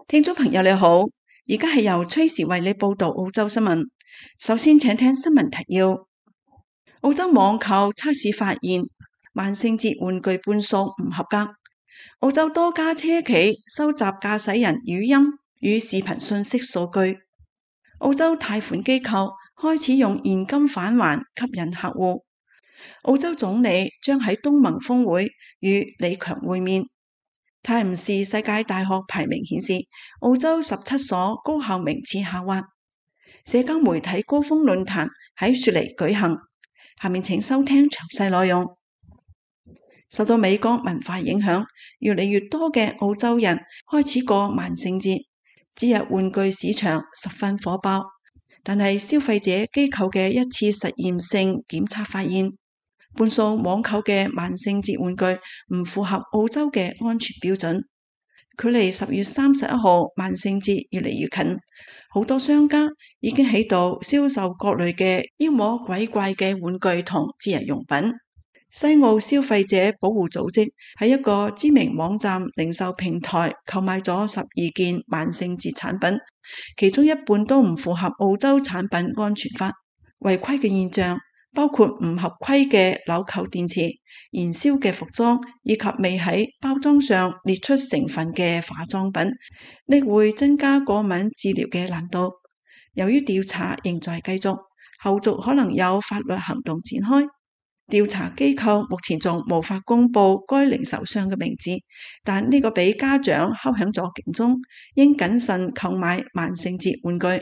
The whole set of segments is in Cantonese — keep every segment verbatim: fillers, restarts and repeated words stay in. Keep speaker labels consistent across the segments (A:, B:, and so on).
A: 聽眾朋友你好，而家係由崔時為你報道澳洲新聞。首先請聽新聞提要：澳洲網購測試發現萬聖節玩具半數唔合格。澳洲多家車企收集駕駛人語音與視頻信息數據。澳洲貸款機構開始用現金返還吸引客戶。澳洲總理將喺東盟峰會與李強會面。泰晤士世界大學排名顯示，澳洲十七所高校名次下滑。社交媒體高峰論壇喺雪梨舉行。下面請收聽詳細內容。受到美國文化影響，越嚟越多嘅澳洲人開始過萬聖節。節日玩具市場十分火爆，但係消費者機構嘅一次實驗性檢測發現，半數網購嘅萬聖節玩具唔符合澳洲嘅安全標準。距離十月三十一號萬聖節越嚟越近，好多商家已經喺度銷售各類嘅妖魔鬼怪嘅玩具同節日用品。西澳消費者保護組織喺一個知名網站零售平台購買咗十二件萬聖節產品，其中一半都唔符合澳洲產品安全法。違規嘅現象包括唔合規嘅紐扣電池、燃燒嘅服裝，以及未喺包裝上列出成分嘅化妝品，呢會增加過敏治療嘅難度。由於調查仍在繼續，後續可能有法律行動展開。調查機構目前仲無法公布該零售商嘅名字，但呢個俾家長敲響咗警鐘，應謹慎購買萬聖節玩具。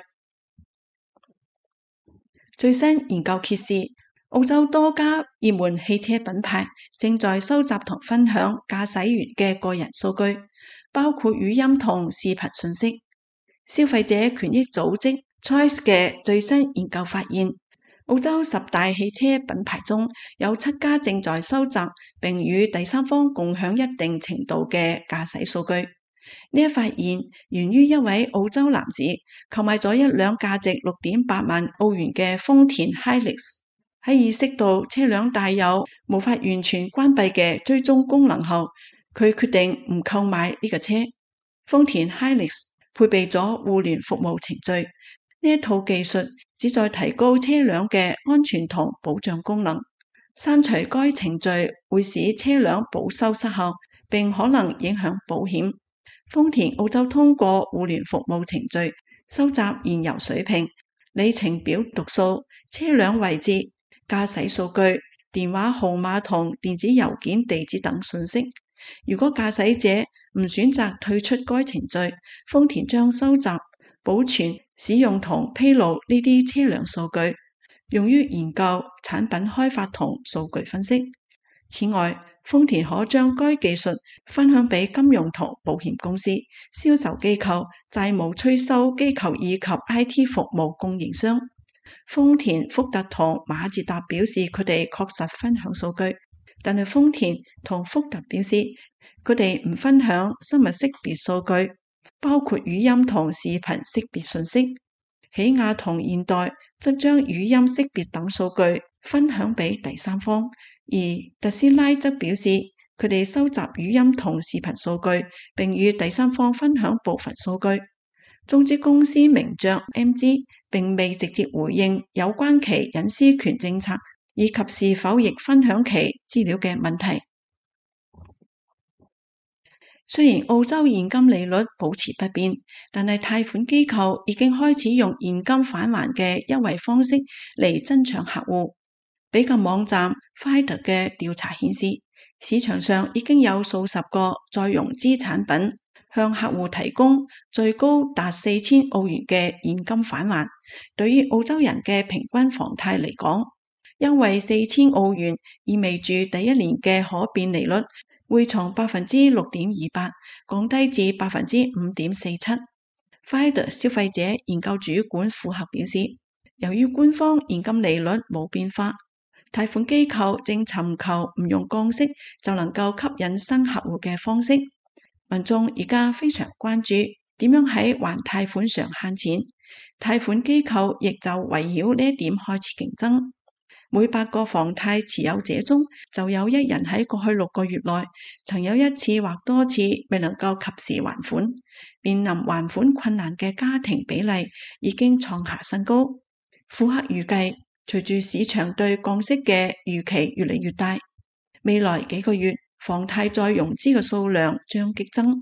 A: 最新研究揭示，澳洲多家熱門汽車品牌正在收集同分享駕駛員嘅個人數據，包括語音同視頻信息。消費者權益組織 Choice 嘅最新研究發現，澳洲十大汽車品牌中有七家正在收集並與第三方共享一定程度嘅駕駛數據。呢一發現源於一位澳洲男子購買咗一輛價值六點八萬澳元嘅豐田 Hilux， 喺意識到車輛帶有無法完全關閉嘅追蹤功能後，佢決定唔購買呢個車。豐田 Hilux 配備咗互聯服務程序，呢一套技術旨在提高車輛嘅安全同保障功能。刪除該程序會使車輛保修失效，並可能影響保險。豐田澳洲通過互聯服務程序收集燃油水平、里程表讀數、車輛位置、駕駛數據、電話號碼同電子郵件地址等信息。如果駕駛者唔選擇退出該程序，豐田將收集、保存、使用同披露呢啲車輛數據，用於研究、產品開發同數據分析。此外，豐田可將該技術分享俾金融同保險公司、銷售機構、債務催收機構以及 I T 服務供應商。豐田、福特同馬自達表示佢哋確實分享數據，但係豐田同福特表示佢哋唔分享生物識別數據，包括語音同視頻識別信息。起亞同現代則將語音識別等數據分享俾第三方，而特斯拉則表示佢哋收集語音同視頻數據，並與第三方分享部分數據。中資公司名爵 M G 並未直接回應有關其隱私權政策以及是否亦分享其資料嘅問題。雖然澳洲現金利率保持不變，但係貸款機構已經開始用現金返還嘅優惠方式嚟增長客戶。比較網站 Finder 嘅調查顯示，市場上已經有數十個再融資產品向客戶提供最高達四千澳元嘅現金返還。對於澳洲人嘅平均房貸嚟講，優惠四千澳元意味住第一年嘅可變利率會從百分之六點二八降低至百分之五點四七。Finder 消費者研究主管庫克表示，由於官方現金利率冇變化，貸款機構正尋求唔用降息就能夠吸引新客戶嘅方式。民眾而家非常關注點樣喺還貸款上慳錢，貸款機構亦就圍繞呢一點開始競爭。 每八個房貸持有者中就有一人喺過去六個月內曾有一次或多次未能夠及時還款，面臨還款困難嘅家庭比例已經創下新高。庫克預計，隨住市場對降息嘅預期越嚟越大，未來幾個月房貸再融資嘅數量將激增。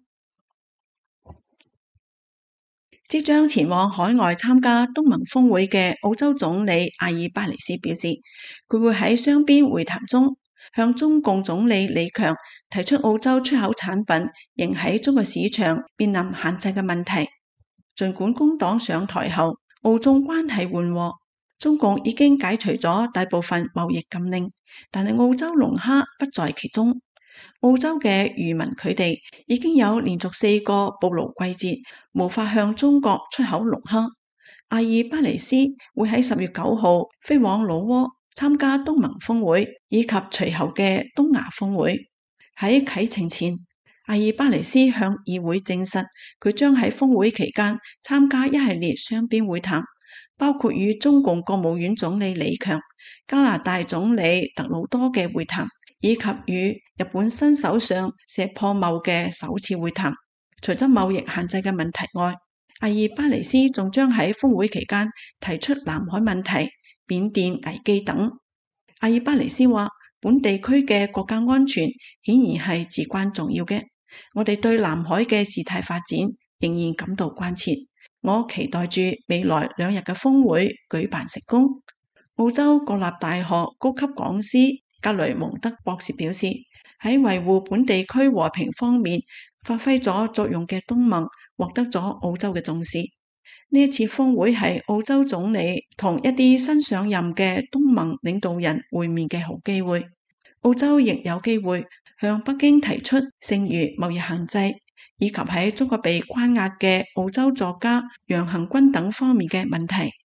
A: 即將前往海外參加東盟峰會嘅澳洲總理阿爾巴尼斯表示，佢會喺雙邊會談中向中共總理李強提出澳洲出口產品仍喺中國市場面臨限制嘅問題。儘管工黨上台後澳中關係緩和，中共已經解除咗大部分貿易禁令，但係澳洲龍蝦不在其中。澳洲嘅漁民佢哋已經有連續四個捕撈季節無法向中國出口龍蝦。阿爾巴尼斯會喺十月九號飛往老撾參加東盟峰會以及隨後嘅東亞峰會。喺啟程前，阿爾巴尼斯向議會證實佢將喺峰會期間參加一系列雙邊會談，包括與中共國務院總理李強、加拿大總理特魯多嘅會談，以及與日本新首相石破茂嘅首次會談。除咗貿易限制嘅問題外，阿爾巴尼斯仲將喺峰會期間提出南海問題、緬甸危機等。阿爾巴尼斯話，本地區嘅國家安全顯然係至關重要嘅，我哋對南海嘅事態發展仍然感到關切。我期待住未來兩日嘅峰會舉辦成功。澳洲國立大學高級講師格雷蒙德博士表示，喺維護本地區和平方面發揮咗作用嘅東盟獲得咗澳洲嘅重視。呢一次峰會係澳洲總理同一啲新上任嘅東盟領導人會面嘅好機會。澳洲亦有機會向北京提出剩餘貿易限制，以及喺中國被關押嘅澳洲作家楊恆均等方面嘅問題。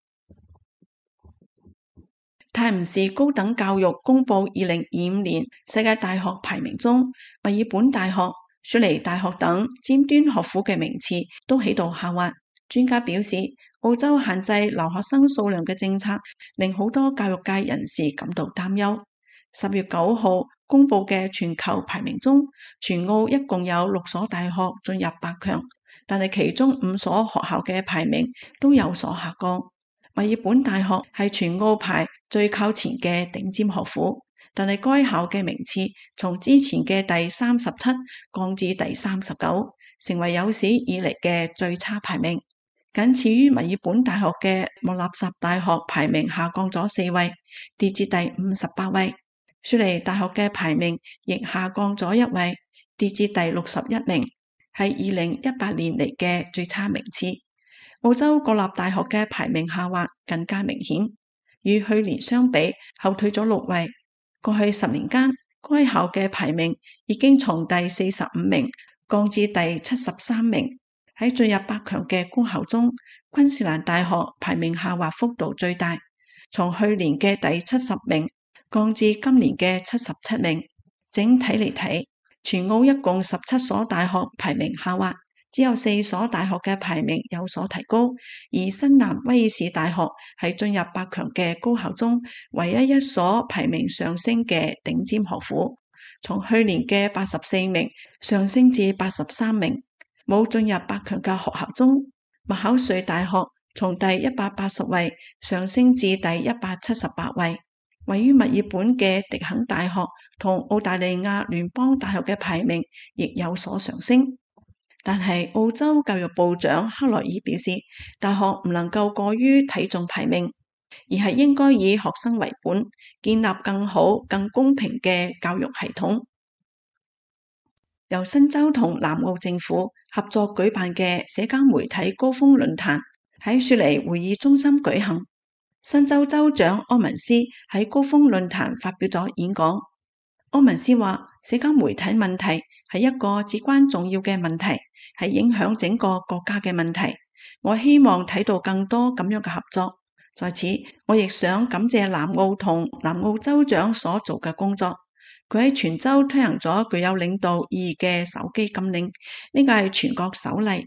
A: 泰晤士高等教育公布二零二五年世界大學排名中，墨爾本大學、雪梨大學等尖端學府嘅名次都喺度下滑。專家表示，澳洲限制留學生數量嘅政策令好多教育界人士感到擔憂。十月九號公布嘅全球排名中，全澳一共有六所大學進入百強，但係其中五所學校嘅排名都有所下降。墨爾本大學係全澳排最靠前嘅頂尖學府，但係該校嘅名次從之前嘅第三十七降至第三十九，成為有史以嚟嘅最差排名。僅次於墨爾本大學嘅莫納什大學排名下降咗四位，跌至第五十八位。雪梨大學嘅排名亦下降咗一位，跌至第六十一名，係二零一八年嚟嘅最差名次。澳洲國立大學嘅排名下滑更加明顯，與去年相比後退咗六位。過去十年間，該校嘅排名已經從第四十五名降至第七十三名。喺進入百強嘅高校中，昆士蘭大學排名下滑幅度最大，從去年嘅第七十名降至今年嘅七十七名。整體嚟睇，全澳一共十七所大學排名下滑，只有四所大學嘅排名有所提高，而新南威爾士大學係進入百強嘅高校中唯一一所排名上升嘅頂尖學府，從去年嘅八十四名上升至八十三名。冇進入百強嘅學校中，麥考瑞大學從第一百八十位上升至第一百七十八位。位於墨爾本嘅迪肯大學同澳大利亞聯邦大學嘅排名亦有所上升。但係澳洲教育部長克萊爾表示，大學唔能夠過於睇重排名，而係應該以學生為本，建立更好、更公平嘅教育系統。由新州同南澳政府合作舉辦嘅社交媒體高峰論壇喺雪梨會議中心舉行。新州州長柯文斯喺高峰論壇發表咗演講。柯文斯話，社交媒體問題係一個至關重要嘅問題，係影響整個國家嘅問題。我希望睇到更多咁樣嘅合作。在此，我亦想感謝南澳同南澳州長所做嘅工作。佢喺全州推行咗具有領導意義嘅手機禁令，呢個係全國首例。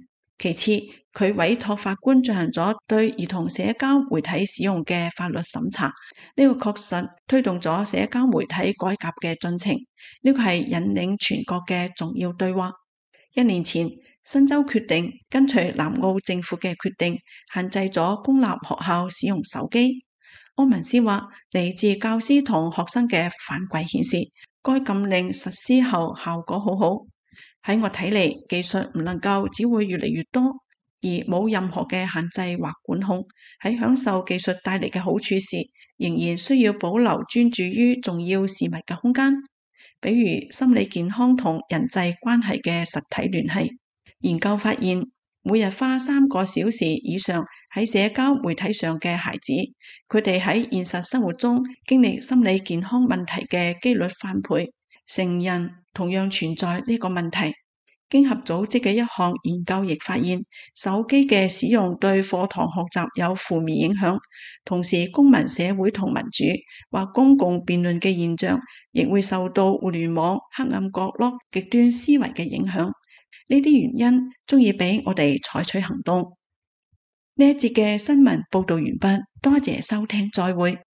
A: 其次，佢委託法官進行咗對兒童社交媒體使用嘅法律審查，呢個確實推動咗社交媒體改革嘅進程。呢個係引領全國嘅重要對話。一年前，新州決定跟隨南澳政府嘅決定，限制咗公立學校使用手機。柯文斯話，嚟自教師同學生嘅反饋顯示，該禁令實施後效果好好。喺我睇嚟，技術唔能夠只會越嚟越多，而冇任何嘅限制或管控。喺享受技術帶嚟嘅好處時，仍然需要保留專注於重要事物嘅空間，比如心理健康同人際關係嘅實體聯繫。研究發現，每日花三個小時以上喺社交媒體上嘅孩子，佢哋喺現實生活中經歷心理健康問題嘅幾率翻倍。成人同樣存在呢個問題。經合組織嘅一項研究亦發現，手機嘅使用對課堂學習有負面影響，同時公民社會同民主或公共辯論嘅現象亦會受到互聯網黑暗角落極端思維嘅影響。呢啲原因足以俾我哋採取行動。呢一節嘅新聞報道完畢，多謝收聽，再會。